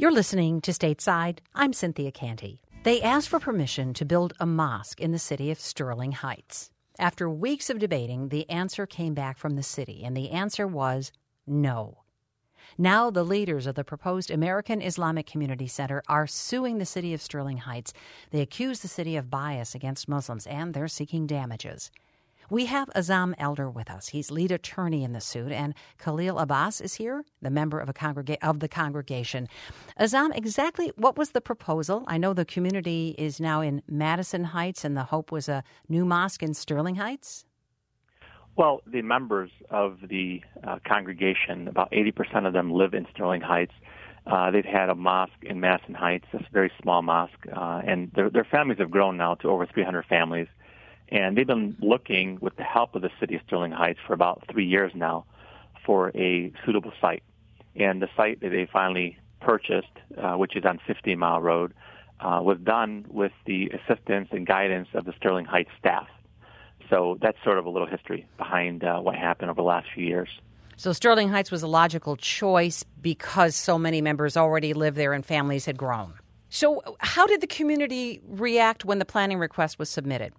You're listening to Stateside. I'm Cynthia Canty. They asked for permission to build a mosque in the city of Sterling Heights. After weeks of debating, the answer came back from the city, and the answer was no. Now the leaders of the proposed American Islamic Community Center are suing the city of Sterling Heights. They accuse the city of bias against Muslims, and they're seeking damages. We have Azam Elder with us. He's lead attorney in the suit, and Khalil Abbas is here, the member of the congregation. Azam, exactly what was the proposal? I know the community is now in Madison Heights, and the hope was a new mosque in Sterling Heights. Well, the members of the congregation, about 80% of them live in Sterling Heights. They've had a mosque in Madison Heights, a very small mosque, and their families have grown now to over 300 families. And they've been looking, with the help of the city of Sterling Heights, for about 3 years now for a suitable site. And the site that they finally purchased, which is on 15 Mile Road, was done with the assistance and guidance of the Sterling Heights staff. So that's sort of a little history behind what happened over the last few years. So Sterling Heights was a logical choice because so many members already lived there and families had grown. So how did the community react when the planning request was submitted?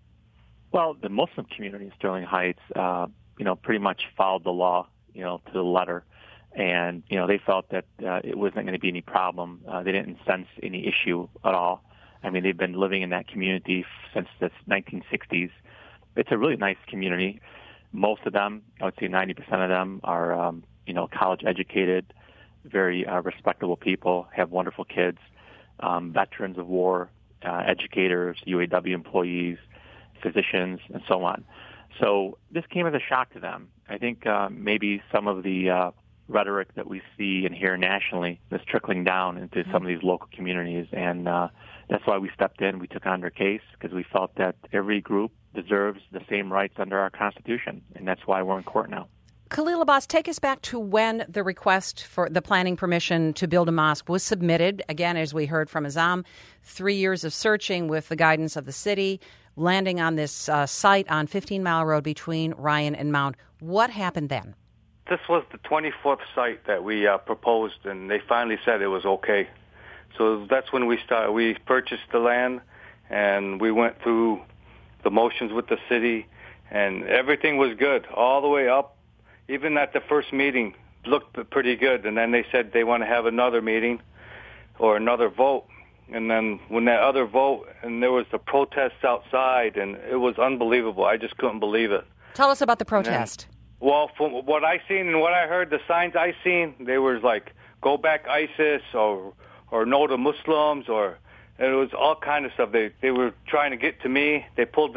Well, the Muslim community in Sterling Heights, pretty much followed the law, to the letter. And, they felt that it wasn't going to be any problem. They didn't sense any issue at all. I mean, they've been living in that community since the 1960s. It's a really nice community. Most of them, I would say 90% of them are, college educated, very respectable people, have wonderful kids, veterans of war, educators, UAW employees, physicians, and so on. So this came as a shock to them. I think maybe some of the rhetoric that we see and hear nationally is trickling down into some of these local communities, and that's why we stepped in. We took on their case because we felt that every group deserves the same rights under our Constitution, and that's why we're in court now. Khalil Abbas, take us back to when the request for the planning permission to build a mosque was submitted. Again, as we heard from Azam, 3 years of searching with the guidance of the city, landing on this site on 15 Mile Road between Ryan and Mount. What happened then? This was the 24th site that we proposed, and they finally said it was okay. So that's when we started. We purchased the land, and we went through the motions with the city, and everything was good all the way up. Even at the first meeting, looked pretty good, and then they said they want to have another meeting or another vote. And then when that other vote, and there was the protests outside, and it was unbelievable. I just couldn't believe it. Tell us about the protest. Well, from what I seen and what I heard, the signs I seen, they were like, go back ISIS, or no to Muslims, or it was all kind of stuff. They were trying to get to me. They pulled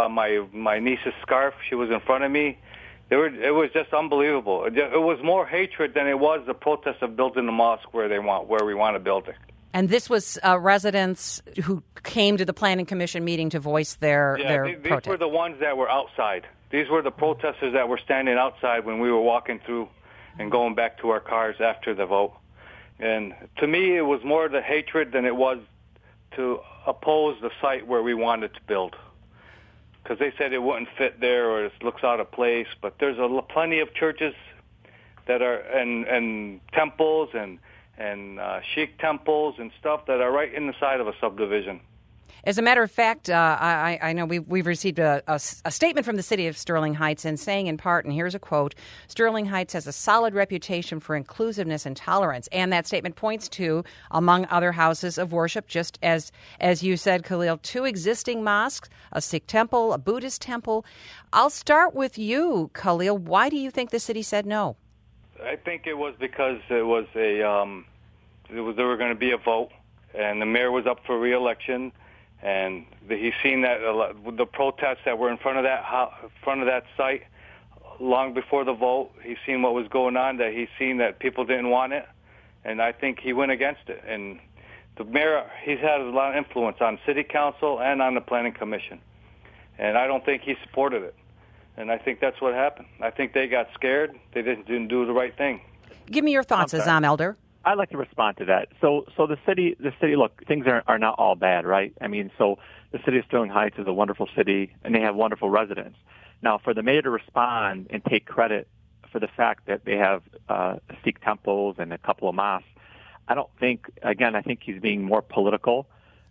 my niece's scarf. She was in front of me. It was just unbelievable. It was more hatred than it was the protest of building the mosque where we want to build it. And this was residents who came to the Planning Commission meeting to voice their protest. These were the ones that were outside. These were the protesters that were standing outside when we were walking through and going back to our cars after the vote. And to me, it was more the hatred than it was to oppose the site where we wanted to build. Because they said it wouldn't fit there or it looks out of place. But there's plenty of churches that are and temples and Sikh temples and stuff that are right in the side of a subdivision. As a matter of fact, I know we've received a statement from the city of Sterling Heights and saying in part, and here's a quote, Sterling Heights has a solid reputation for inclusiveness and tolerance. And that statement points to, among other houses of worship, just as you said, Khalil, 2 existing mosques, a Sikh temple, a Buddhist temple. I'll start with you, Khalil. Why do you think the city said no? I think it was because there was there were going to be a vote, and the mayor was up for re-election. And he's seen that the protests that were in front of that site long before the vote. He's seen what was going on. That he's seen that people didn't want it, and I think he went against it. And the mayor, he's had a lot of influence on city council and on the planning commission, and I don't think he supported it. And I think that's what happened. I think they got scared. They didn't do the right thing. Give me your thoughts, Azam Elder. I'd like to respond to that. So the city, look, things are not all bad, right? I mean, so the city of Sterling Heights is a wonderful city, and they have wonderful residents. Now, for the mayor to respond and take credit for the fact that they have Sikh temples and a couple of mosques, I don't think, again, I think he's being more political.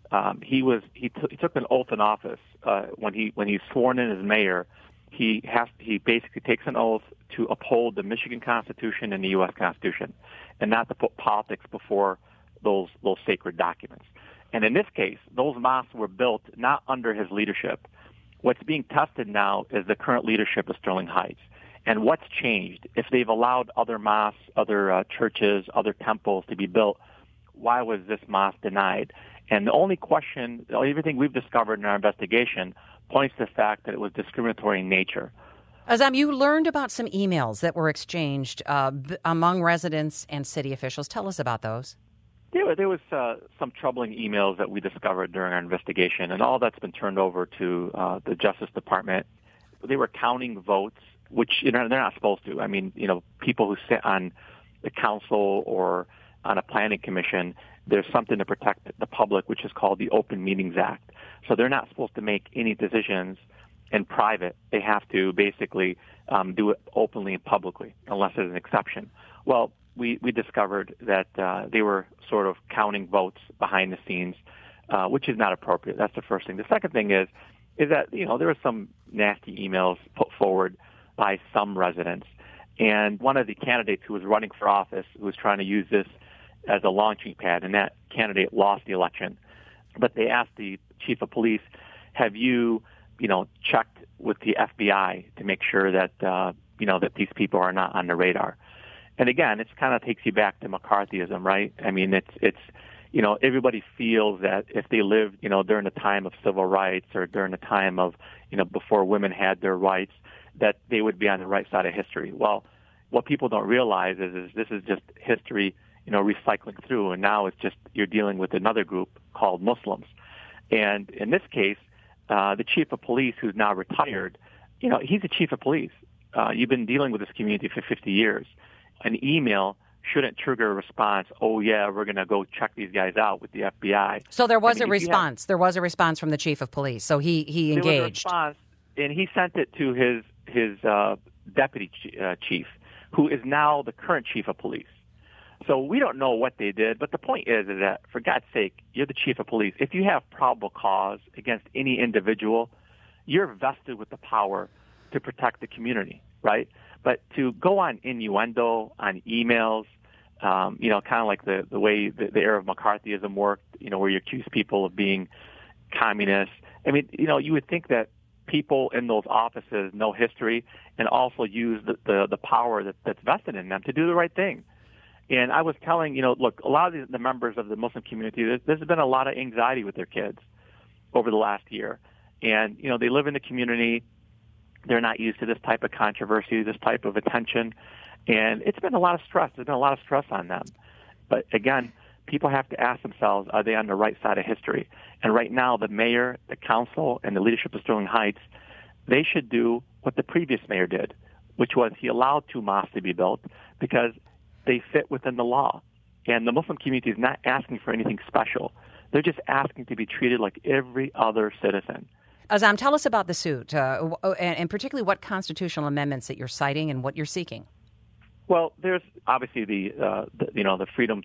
He took an oath in office when he's sworn in as mayor. He basically takes an oath to uphold the Michigan Constitution and the U.S. Constitution, and not to put politics before those sacred documents. And in this case, those mosques were built not under his leadership. What's being tested now is the current leadership of Sterling Heights. And what's changed? If they've allowed other mosques, other churches, other temples to be built, why was this mosque denied? And the only question, everything we've discovered in our investigation points to the fact that it was discriminatory in nature. Azam, you learned about some emails that were exchanged among residents and city officials. Tell us about those. There was some troubling emails that we discovered during our investigation, and all that's been turned over to the Justice Department. They were counting votes, which they're not supposed to. I mean, people who sit on the council or on a planning commission, there's something to protect the public, which is called the Open Meetings Act. So they're not supposed to make any decisions in private. They have to basically do it openly and publicly, unless there's an exception. Well, we discovered that they were sort of counting votes behind the scenes, which is not appropriate. That's the first thing. The second thing is that, there were some nasty emails put forward by some residents. And one of the candidates who was running for office was trying to use this as a launching pad, and that candidate lost the election. But they asked the chief of police, have you, checked with the FBI to make sure that, that these people are not on the radar? And again, it kind of takes you back to McCarthyism, right? I mean, it's everybody feels that if they lived, during the time of civil rights or during the time of, before women had their rights, that they would be on the right side of history. Well, what people don't realize is this is just history, recycling through, and now it's just you're dealing with another group called Muslims. And in this case, the chief of police, who's now retired, he's the chief of police. You've been dealing with this community for 50 years. An email shouldn't trigger a response, oh, yeah, we're going to go check these guys out with the FBI. So there was a response. There was a response from the chief of police. So he engaged. There was a response, and he sent it to his deputy chief, who is now the current chief of police. So we don't know what they did, but the point is that, for God's sake, you're the chief of police. If you have probable cause against any individual, you're vested with the power to protect the community, right? But to go on innuendo, on emails, kind of like the way the era of McCarthyism worked, where you accuse people of being communists. I mean, you would think that people in those offices know history and also use the power that's vested in them to do the right thing. And I was telling, look, a lot of the members of the Muslim community, there's been a lot of anxiety with their kids over the last year. And, they live in the community. They're not used to this type of controversy, this type of attention. And it's been a lot of stress. There's been a lot of stress on them. But again, people have to ask themselves, are they on the right side of history? And right now, the mayor, the council, and the leadership of Sterling Heights, they should do what the previous mayor did, which was he allowed 2 mosques to be built because they fit within the law. And the Muslim community is not asking for anything special. They're just asking to be treated like every other citizen. Azam, tell us about the suit, and particularly what constitutional amendments that you're citing and what you're seeking. Well, there's obviously the freedom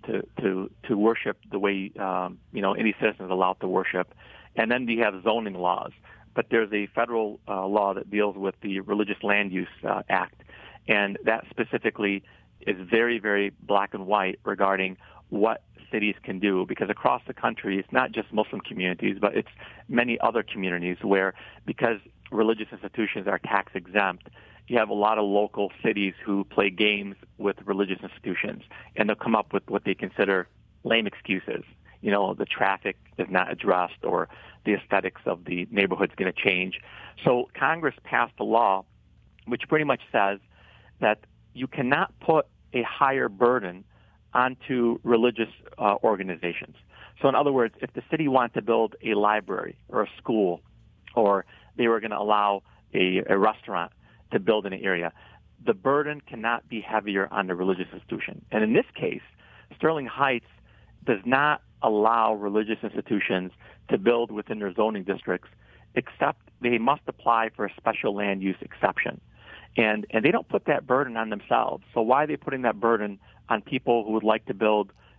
to worship the way any citizen is allowed to worship, and then we have zoning laws. But there's a federal law that deals with the Religious Land Use Act, and that specifically is very, very black and white regarding what cities can do, because across the country, it's not just Muslim communities, but it's many other communities where, because religious institutions are tax exempt, you have a lot of local cities who play games with religious institutions, and they'll come up with what they consider lame excuses. The traffic is not addressed, or the aesthetics of the neighborhood's going to change. So Congress passed a law which pretty much says that you cannot put a higher burden onto religious organizations. So in other words, if the city wanted to build a library or a school, or they were going to allow a restaurant to build in an area, the burden cannot be heavier on the religious institution. And in this case, Sterling Heights does not allow religious institutions to build within their zoning districts, except they must apply for a special land use exception. And they don't put that burden on themselves. So why are they putting that burden on people who would like to build,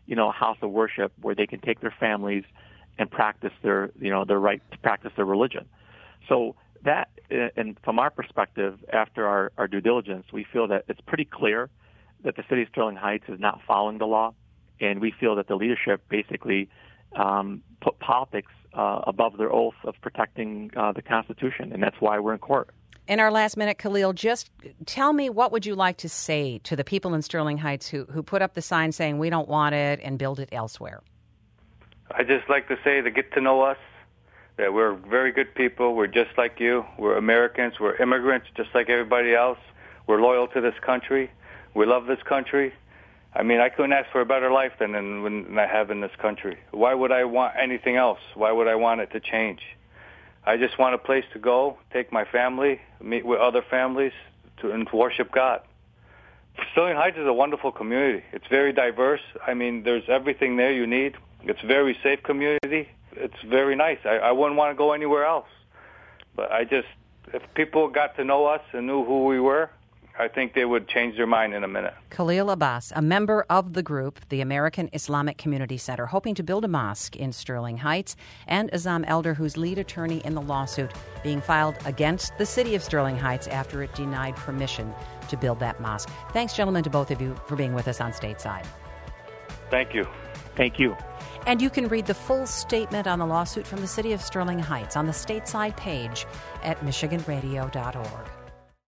house of worship where they can take their families and practice their right to practice their religion. So that, and from our perspective, after our due diligence, we feel that it's pretty clear that the city of Sterling Heights is not following the law, and we feel that the leadership basically put politics above their oath of protecting the Constitution, and that's why we're in court. In our last minute, Khalil, just tell me, what would you like to say to the people in Sterling Heights who put up the sign saying we don't want it and build it elsewhere? I just like to say to get to know us, that we're very good people. We're just like you. We're Americans. We're immigrants just like everybody else. We're loyal to this country. We love this country. I mean, I couldn't ask for a better life than I have in this country. Why would I want anything else? Why would I want it to change? I just want a place to go, take my family, meet with other families, and to worship God. Sterling Heights is a wonderful community. It's very diverse. I mean, there's everything there you need. It's a very safe community. It's very nice. I wouldn't want to go anywhere else. But if people got to know us and knew who we were, I think they would change their mind in a minute. Khalil Abbas, a member of the group, the American Islamic Community Center, hoping to build a mosque in Sterling Heights, and Azam Elder, who's lead attorney in the lawsuit being filed against the city of Sterling Heights after it denied permission to build that mosque. Thanks, gentlemen, to both of you for being with us on Stateside. Thank you. Thank you. And you can read the full statement on the lawsuit from the city of Sterling Heights on the Stateside page at michiganradio.org.